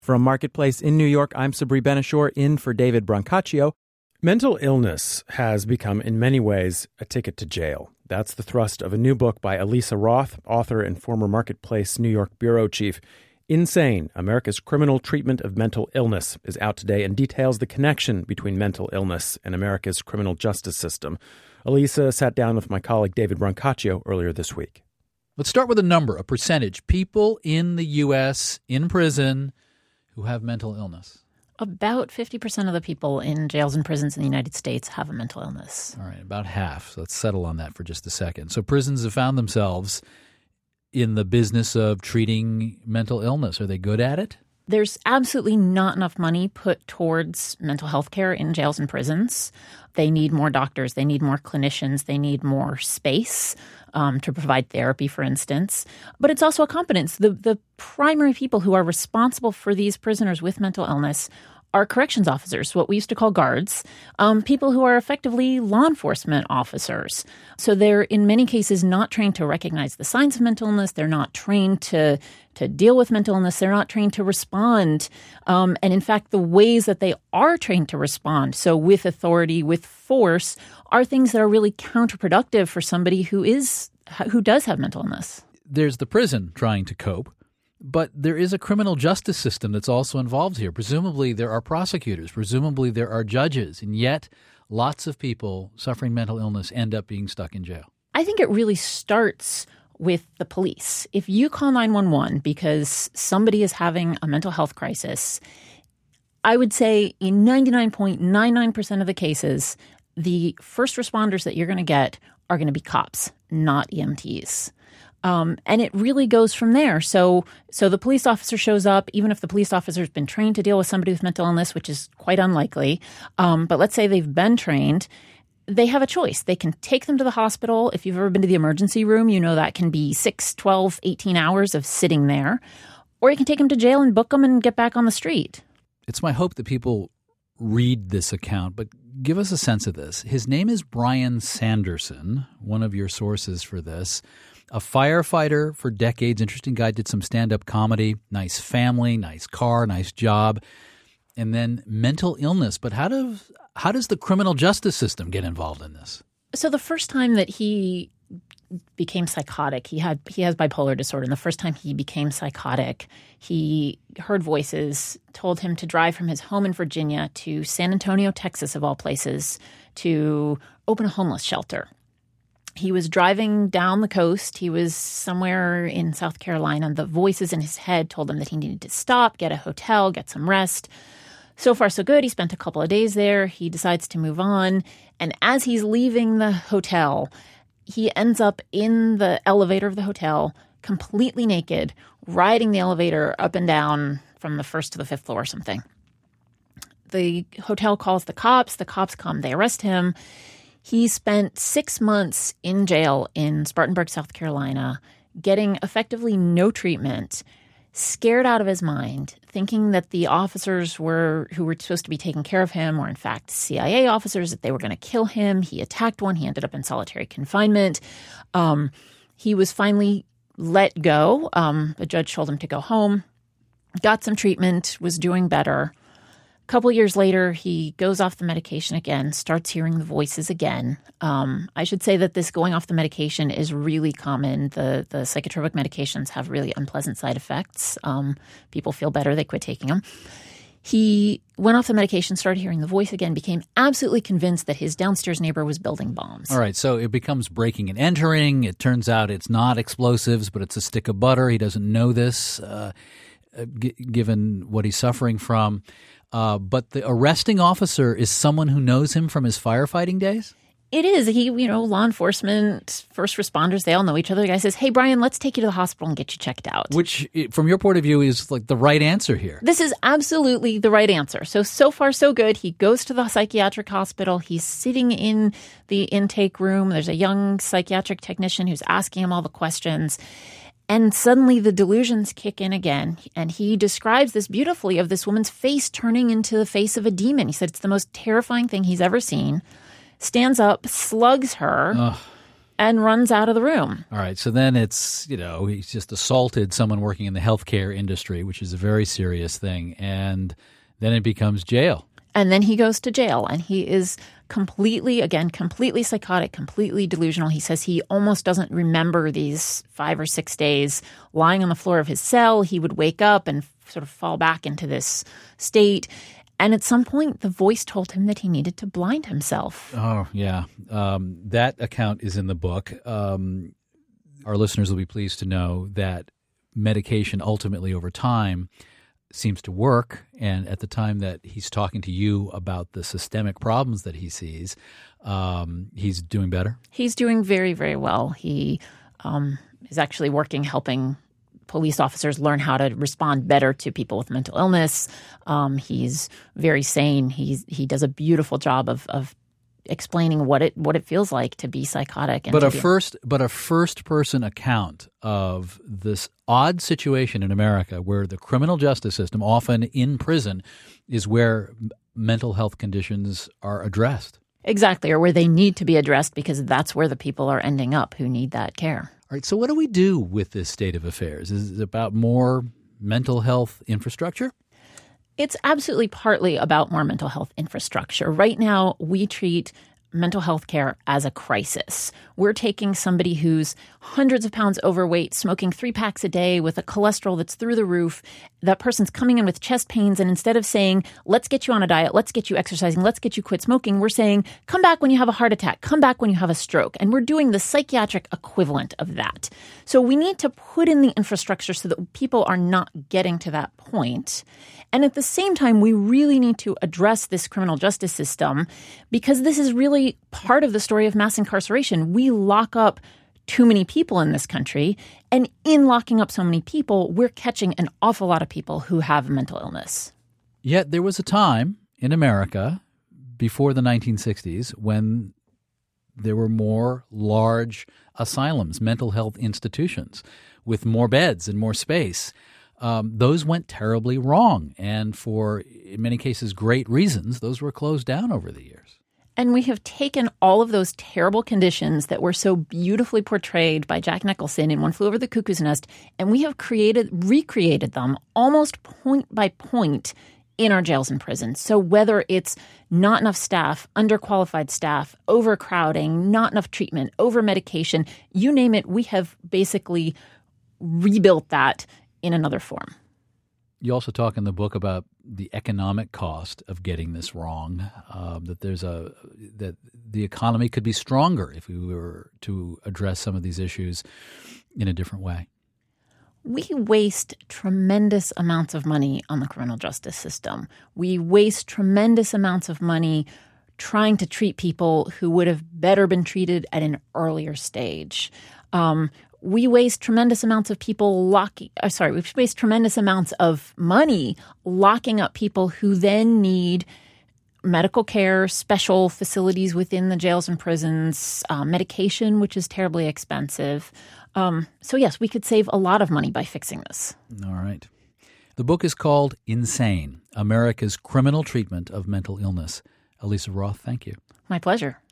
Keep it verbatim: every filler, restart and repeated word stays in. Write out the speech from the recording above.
From Marketplace in New York, I'm Sabri Ben-Achour, in for David Brancaccio. Mental illness has become, in many ways, a ticket to jail. That's the thrust of a new book by Elisa Roth, author and former Marketplace New York bureau chief. Insane, America's Criminal Treatment of Mental Illness is out today and details the connection between mental illness and America's criminal justice system. Elisa sat down with my colleague David Brancaccio earlier this week. Let's start with a number, a percentage. People in the U S in prison who have mental illness. About fifty percent of the people in jails and prisons in the United States have a mental illness. All right, about half. So let's settle on that for just a second. So prisons have found themselves in the business of treating mental illness. Are they good at it? There's absolutely not enough money put towards mental health care in jails and prisons. They need more doctors. They need more clinicians. They need more space um, to provide therapy, for instance. But it's also a competence. The, the primary people who are responsible for these prisoners with mental illness are corrections officers, what we used to call guards, um, people who are effectively law enforcement officers. So they're, in many cases, not trained to recognize the signs of mental illness. They're not trained to to deal with mental illness. They're not trained to respond. Um, and in fact, the ways that they are trained to respond, so with authority, with force, are things that are really counterproductive for somebody who is who does have mental illness. There's the prison trying to cope. But there is a criminal justice system that's also involved here. Presumably there are prosecutors. Presumably there are judges. And yet lots of people suffering mental illness end up being stuck in jail. I think it really starts with the police. If you call nine one one because somebody is having a mental health crisis, I would say in ninety-nine point nine nine percent of the cases, the first responders that you're going to get are going to be cops, not E M Ts. Um, and it really goes from there. So so the police officer shows up, even if the police officer has been trained to deal with somebody with mental illness, which is quite unlikely. Um, but let's say they've been trained. They have a choice. They can take them to the hospital. If you've ever been to the emergency room, you know that can be six, twelve, eighteen hours of sitting there. Or you can take them to jail and book them and get back on the street. It's my hope that people read this account, but give us a sense of this. His name is Brian Sanderson, one of your sources for this. A firefighter for decades, interesting guy, did some stand-up comedy, nice family, nice car, nice job, and then mental illness. But how does how does the criminal justice system get involved in this? So the first time that he became psychotic, he had he has bipolar disorder, and the first time he became psychotic, he heard voices, told him to drive from his home in Virginia to San Antonio, Texas, of all places, to open a homeless shelter. He was driving down the coast. He was somewhere in South Carolina. The voices in his head told him that he needed to stop, get a hotel, get some rest. So far, so good. He spent a couple of days there. He decides to move on. And as he's leaving the hotel, he ends up in the elevator of the hotel, completely naked, riding the elevator up and down from the first to the fifth floor or something. The hotel calls the cops. The cops come. They arrest him. He spent six months in jail in Spartanburg, South Carolina, getting effectively no treatment, scared out of his mind, thinking that the officers were who were supposed to be taking care of him were in fact C I A officers, that they were going to kill him. He attacked one. He ended up in solitary confinement. Um, he was finally let go. Um, the judge told him to go home, got some treatment, was doing better. A couple years later, he goes off the medication again, starts hearing the voices again. Um, I should say that this going off the medication is really common. The the psychotropic medications have really unpleasant side effects. Um, people feel better. They quit taking them. He went off the medication, started hearing the voice again, became absolutely convinced that his downstairs neighbor was building bombs. All right, so it becomes breaking and entering. It turns out it's not explosives, but it's a stick of butter. He doesn't know this, uh, g- given what he's suffering from. Uh, but the arresting officer is someone who knows him from his firefighting days? It is. He, you know, law enforcement, first responders, they all know each other. The guy says, hey, Brian, let's take you to the hospital and get you checked out. Which, from your point of view, is like the right answer here. This is absolutely the right answer. So, so far, so good. He goes to the psychiatric hospital. He's sitting in the intake room. There's a young psychiatric technician who's asking him all the questions. And suddenly the delusions kick in again. And he describes this beautifully of this woman's face turning into the face of a demon. He said it's the most terrifying thing he's ever seen. Stands up, slugs her. Ugh. and runs out of the room. All right. So then it's, you know, he's just assaulted someone working in the healthcare industry, which is a very serious thing. And then it becomes jail. And then he goes to jail, and he is completely, again, completely psychotic, completely delusional. He says he almost doesn't remember these five or six days lying on the floor of his cell. He would wake up and sort of fall back into this state. And at some point, the voice told him that he needed to blind himself. Oh, yeah. Um, that account is in the book. Um, our listeners will be pleased to know that medication ultimately over time seems to work. And at the time that he's talking to you about the systemic problems that he sees, um, he's doing better? He's doing very, very well. He um, is actually working, helping police officers learn how to respond better to people with mental illness. Um, he's very sane. He's he does a beautiful job of of explaining what it what it feels like to be psychotic. And but to a be, first but a first person account of this odd situation in America, where the criminal justice system, often in prison, is where mental health conditions are addressed. Exactly, or where they need to be addressed, because that's where the people are ending up who need that care. All right, so what do we do with this state of affairs? Is it about more mental health infrastructure? It's absolutely partly about more mental health infrastructure. Right now, we treat mental health care as a crisis. We're taking somebody who's hundreds of pounds overweight, smoking three packs a day with a cholesterol that's through the roof. That person's coming in with chest pains, and instead of saying, let's get you on a diet, let's get you exercising, let's get you quit smoking, we're saying, come back when you have a heart attack, come back when you have a stroke. And we're doing the psychiatric equivalent of that. So we need to put in the infrastructure so that people are not getting to that point. And at the same time, we really need to address this criminal justice system, because this is really part of the story of mass incarceration. We lock up too many people in this country, and in locking up so many people, we're catching an awful lot of people who have mental illness. Yet there was a time in America before the nineteen sixties when there were more large asylums, mental health institutions with more beds and more space. Um, those went terribly wrong, and for, in many cases, great reasons, those were closed down over the years. And we have taken all of those terrible conditions that were so beautifully portrayed by Jack Nicholson in One Flew Over the Cuckoo's Nest, and we have created, recreated them almost point by point in our jails and prisons. So whether it's not enough staff, underqualified staff, overcrowding, not enough treatment, over-medication, you name it, we have basically rebuilt that in another form. You also talk in the book about the economic cost of getting this wrong, um, that there's a that the economy could be stronger if we were to address some of these issues in a different way. We waste tremendous amounts of money on the criminal justice system. We waste tremendous amounts of money trying to treat people who would have better been treated at an earlier stage. Um, We waste tremendous amounts of people locking, uh, sorry, we waste tremendous amounts of money locking up people who then need medical care, special facilities within the jails and prisons, uh, medication, which is terribly expensive. Um, so yes, we could save a lot of money by fixing this. All right. The book is called Insane, America's Criminal Treatment of Mental Illness. Alisa Roth, thank you. My pleasure.